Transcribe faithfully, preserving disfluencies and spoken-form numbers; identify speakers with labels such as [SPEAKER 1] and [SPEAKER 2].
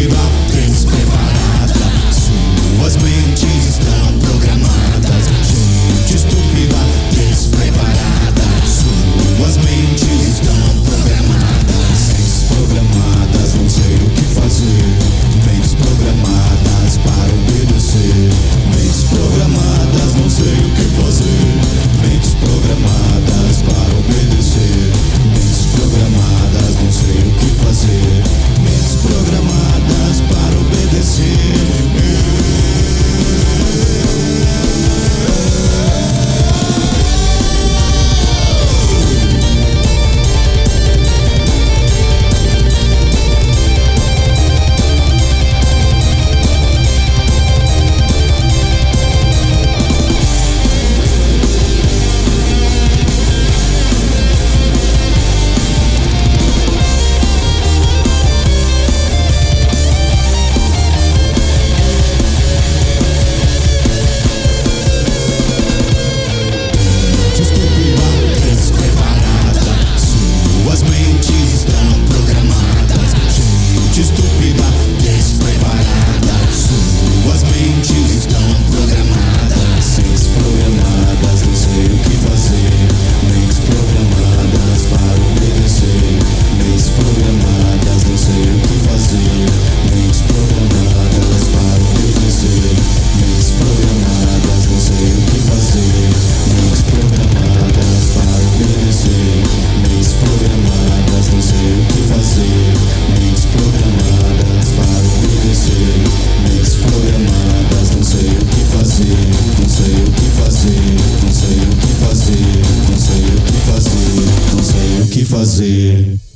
[SPEAKER 1] estúpida, despreparada. Suas mentes estão programadas. Gente estúpida, despreparada. Suas mentes estão programadas. Mentes programadas, não sei o que fazer. Mentes programadas para obedecer. Mentes programadas, não sei o que fazer. Mentes programadas para obedecer. Mentes programadas, não sei o que fazer. Mentes programadas para obedecer. Estúpida, despreparada. Suas mentes estão programadas. Mentes programadas, não sei o que fazer. Mentes programadas para obedecer. Mentes programadas, não sei o que fazer. Mentes programadas para obedecer. Mentes programadas, não sei o que fazer. Mentes programadas para obedecer. Mentes programadas, não sei o que fazer. Mentes programadas para obedecer. Mentes programadas, não sei o que fazer. Não sei o que fazer. Não sei o que fazer. Não sei o que fazer. Não sei o que fazer.